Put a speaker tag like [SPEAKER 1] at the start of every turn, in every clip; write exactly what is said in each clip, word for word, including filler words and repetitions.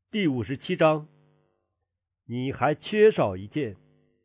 [SPEAKER 1] 第五十七章，你还缺少一件。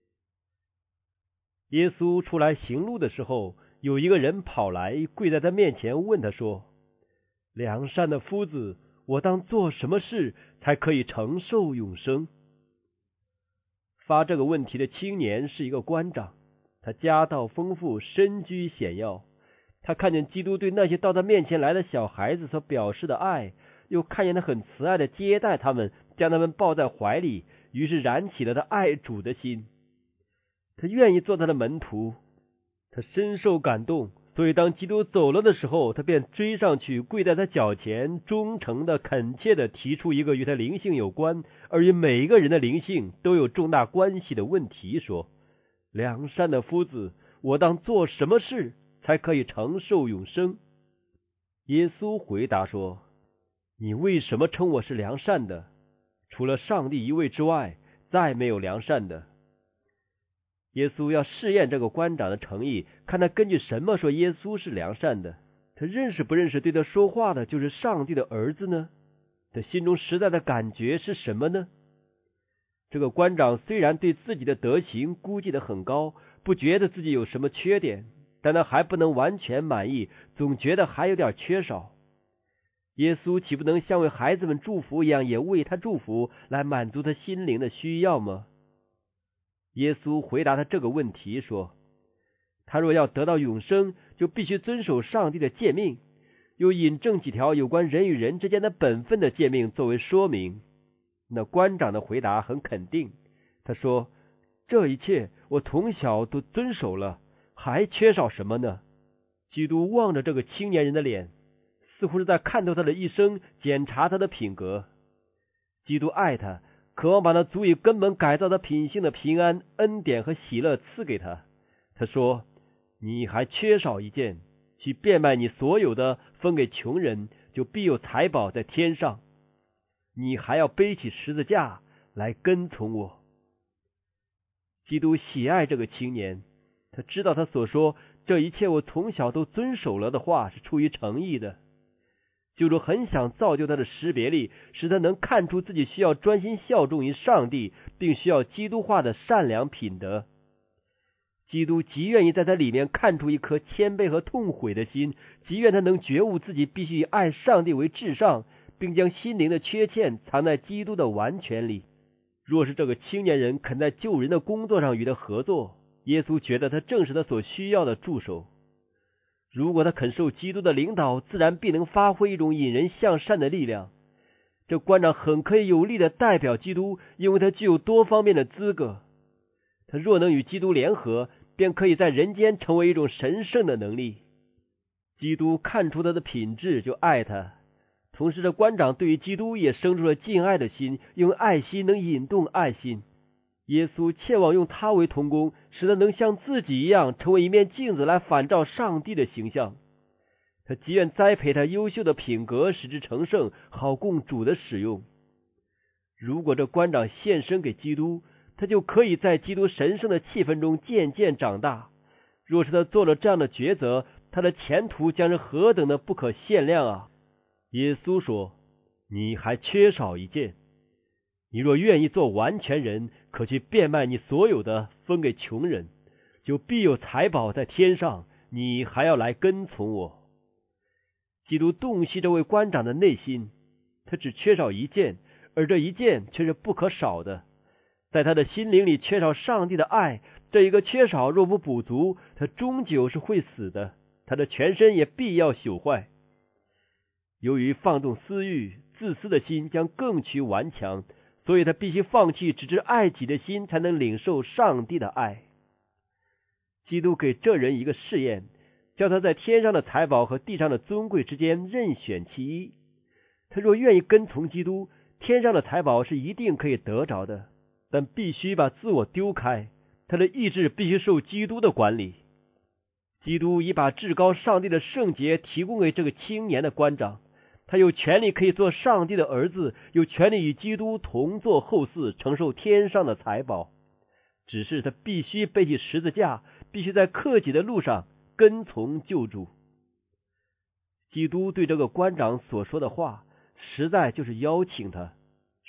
[SPEAKER 1] 耶稣出来行路的时候，有一个人跑来，跪在他面前，问他说：良善的夫子，我当做什么事才可以承受永生？发这个问题的青年是一个官长，他家道丰富，身居显要。他看见基督对那些到他面前来的小孩子所表示的爱，又看见他很慈爱的接待他们，将他们抱在怀里，于是燃起了他爱主的心。他愿意做他的门徒，他深受感动，所以当基督走了的时候，他便追上去，跪在他脚前，忠诚的恳切的提出一个与他灵性有关，而与每一个人的灵性都有重大关系的问题，说：良善的夫子，我当做什么事才可以承受永生？耶稣回答说：你为什么称我是良善的？除了上帝一位之外，再没有良善的。耶稣要试验这个官长的诚意，看他根据什么说耶稣是良善的。他认识不认识对他说话的就是上帝的儿子呢？他心中实在的感觉是什么呢？这个官长虽然对自己的德行估计得很高，不觉得自己有什么缺点，但他还不能完全满意，总觉得还有点缺少。耶稣岂不能像为孩子们祝福一样，也为他祝福，来满足他心灵的需要吗？耶稣回答他这个问题说：他若要得到永生，就必须遵守上帝的诫命，又引证几条有关人与人之间的本分的诫命作为说明。那官长的回答很肯定，他说：这一切我从小都遵守了，还缺少什么呢？基督望着这个青年人的脸，似乎是在看透他的一生，检查他的品格。基督爱他，渴望把那足以根本改造他品性的平安、恩典和喜乐赐给他。他说：你还缺少一件，去变卖你所有的，分给穷人，就必有财宝在天上。你还要背起十字架来跟从我。基督喜爱这个青年，他知道他所说这一切我从小都遵守了的话是出于诚意的。救主很想造就他的识别力，使他能看出自己需要专心效忠于上帝，并需要基督化的善良品德。基督极愿意在他里面看出一颗谦卑和痛悔的心，极愿他能觉悟自己必须以爱上帝为至上，并将心灵的缺陷藏在基督的完全里。若是这个青年人肯在救人的工作上与他合作，耶稣觉得他正是他所需要的助手。如果他肯受基督的领导，自然必能发挥一种引人向善的力量。这官长很可以有力的代表基督，因为他具有多方面的资格。他若能与基督联合，便可以在人间成为一种神圣的能力。基督看出他的品质，就爱他。同时这官长对于基督也生出了敬爱的心，因为爱心能引动爱心。耶稣切望用他为同工，使他能像自己一样成为一面镜子，来反照上帝的形象。他极愿栽培他优秀的品格，使之成圣，好供主的使用。如果这官长献身给基督，他就可以在基督神圣的气氛中渐渐长大。若是他做了这样的抉择，他的前途将是何等的不可限量啊！耶稣说：你还缺少一件。你若愿意做完全人，可去变卖你所有的，分给穷人，就必有财宝在天上。你还要来跟从我。基督洞悉这位官长的内心，他只缺少一件，而这一件却是不可少的。在他的心灵里缺少上帝的爱，这一个缺少若不补足，他终究是会死的，他的全身也必要朽坏。由于放纵私欲，自私的心将更趋顽强，所以他必须放弃只知爱己的心，才能领受上帝的爱。基督给这人一个试验，叫他在天上的财宝和地上的尊贵之间任选其一。他若愿意跟从基督，天上的财宝是一定可以得着的，但必须把自我丢开，他的意志必须受基督的管理。基督已把至高上帝的圣洁提供给这个青年的官长，他有权利可以做上帝的儿子，有权利与基督同作后嗣，承受天上的财宝。只是他必须背起十字架，必须在克己的路上跟从救主。基督对这个官长所说的话，实在就是邀请他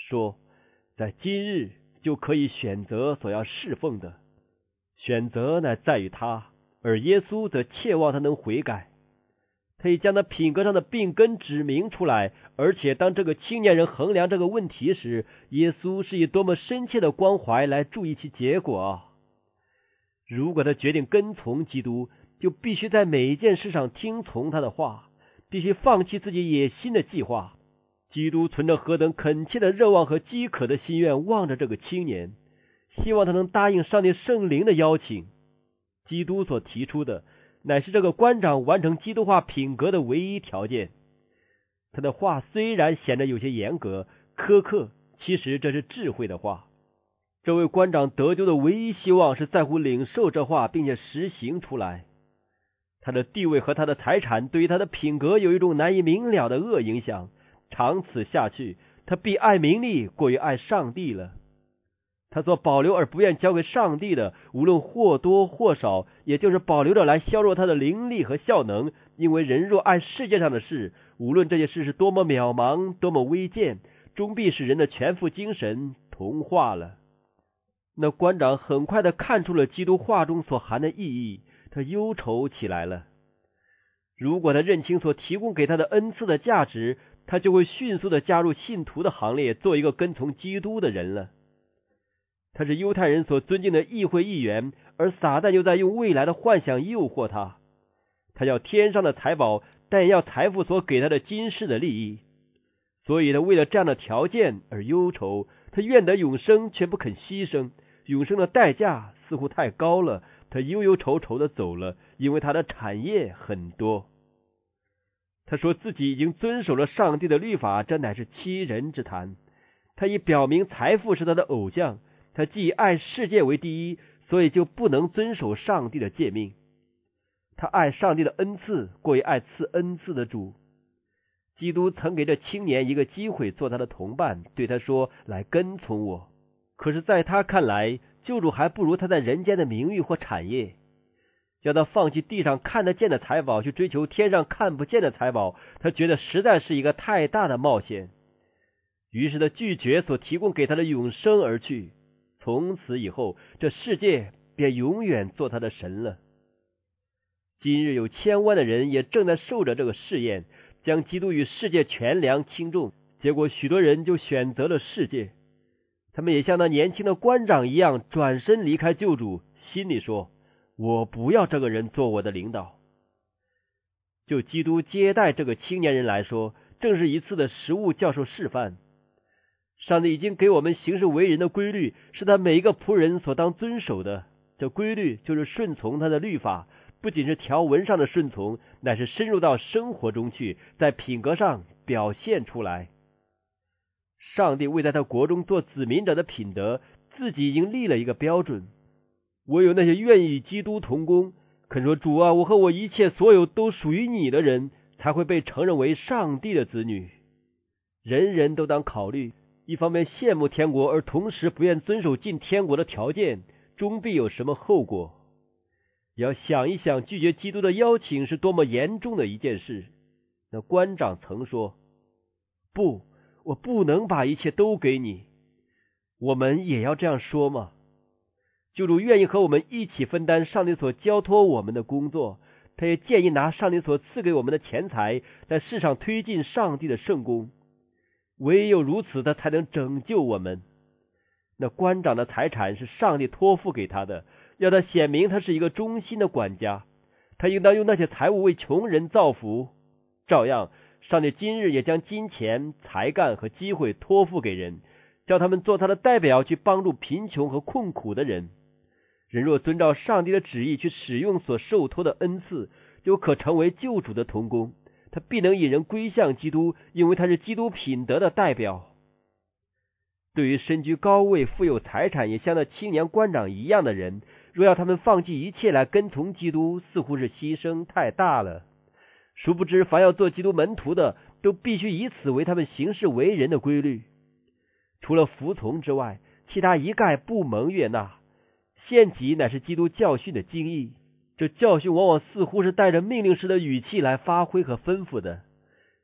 [SPEAKER 1] 说，在今日就可以选择所要侍奉的，选择乃在于他，而耶稣则切望他能悔改。他已将他品格上的病根指明出来，而且当这个青年人衡量这个问题时，耶稣是以多么深切的关怀来注意其结果。如果他决定跟从基督，就必须在每一件事上听从他的话，必须放弃自己野心的计划。基督存着何等恳切的热望和饥渴的心愿望着这个青年，希望他能答应上帝圣灵的邀请。基督所提出的乃是这个官长完成基督化品格的唯一条件。他的话虽然显得有些严格苛刻，其实这是智慧的话。这位官长得救的唯一希望是在乎领受这话并且实行出来。他的地位和他的财产对于他的品格有一种难以明了的恶影响，长此下去，他必爱名利过于爱上帝了。他所保留而不愿交给上帝的，无论或多或少，也就是保留着来削弱他的灵力和效能。因为人若爱世界上的事，无论这些事是多么渺茫，多么微贱，终必使人的全副精神同化了。那官长很快的看出了基督话中所含的意义，他忧愁起来了。如果他认清所提供给他的恩赐的价值，他就会迅速的加入信徒的行列，做一个跟从基督的人了。他是犹太人所尊敬的议会议员，而撒旦又在用未来的幻想诱惑他。他要天上的财宝，但也要财富所给他的今世的利益。所以他为了这样的条件而忧愁，他愿得永生，却不肯牺牲。永生的代价似乎太高了，他忧忧愁愁的走了，因为他的产业很多。他说自己已经遵守了上帝的律法，这乃是欺人之谈。他已表明财富是他的偶像，他既爱世界为第一，所以就不能遵守上帝的诫命。他爱上帝的恩赐过于爱赐恩赐的主。基督曾给这青年一个机会做他的同伴，对他说，来跟从我。可是在他看来，救主还不如他在人间的名誉或产业。要他放弃地上看得见的财宝，去追求天上看不见的财宝，他觉得实在是一个太大的冒险。于是他拒绝所提供给他的永生而去。从此以后，这世界便永远做他的神了。今日有千万的人也正在受着这个试验，将基督与世界权量轻重，结果许多人就选择了世界。他们也像那年轻的官长一样，转身离开救主，心里说，我不要这个人做我的领导。就基督接待这个青年人来说，正是一次的实务教授示范。上帝已经给我们行事为人的规律，是他每一个仆人所当遵守的。这规律就是顺从他的律法，不仅是条文上的顺从，乃是深入到生活中去，在品格上表现出来。上帝为在他国中做子民者的品德，自己已经立了一个标准。唯有那些愿意与基督同工，肯说主啊，我和我一切所有都属于你的人，才会被承认为上帝的子女。人人都当考虑，一方面羡慕天国，而同时不愿遵守进天国的条件，终必有什么后果。要想一想，拒绝基督的邀请是多么严重的一件事。那官长曾说，不，我不能把一切都给你。我们也要这样说吗？救主愿意和我们一起分担上帝所交托我们的工作，他也建议拿上帝所赐给我们的钱财，在世上推进上帝的圣工。唯有如此，他才能拯救我们。那官长的财产是上帝托付给他的，要他显明他是一个忠心的管家，他应当用那些财物为穷人造福。照样，上帝今日也将金钱、才干和机会托付给人，叫他们做他的代表，去帮助贫穷和困苦的人。人若遵照上帝的旨意去使用所受托的恩赐，就可成为救主的同工，他必能引人归向基督，因为他是基督品德的代表。对于身居高位、富有财产，也像那青年官长一样的人，若要他们放弃一切来跟从基督，似乎是牺牲太大了。殊不知，凡要做基督门徒的，都必须以此为他们行事为人的规律。除了服从之外，其他一概不蒙悦纳。献己乃是基督教训的精义，这教训往往似乎是带着命令式的语气来发挥和吩咐的。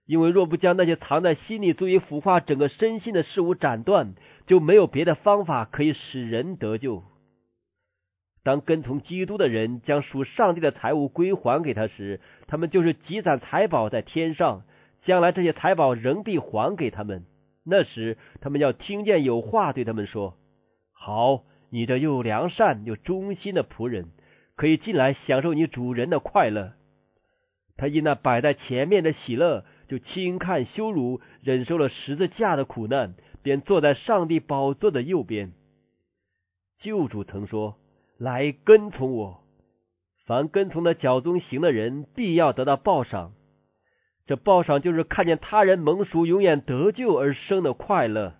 [SPEAKER 1] 因为若不将那些藏在心里足以腐化整个身心的事物斩断，就没有别的方法可以使人得救。当跟从基督的人将属上帝的财物归还给他时，他们就是积攒财宝在天上，将来这些财宝仍必还给他们。那时他们要听见有话对他们说：好，你这又良善又忠心的仆人，可以进来享受你主人的快乐。他因那摆在前面的喜乐，就轻看羞辱，忍受了十字架的苦难，便坐在上帝宝座的右边。救主曾说：来跟从我，凡跟从的脚中行的人，必要得到报赏。这报赏就是看见他人蒙赎永远得救而生的快乐。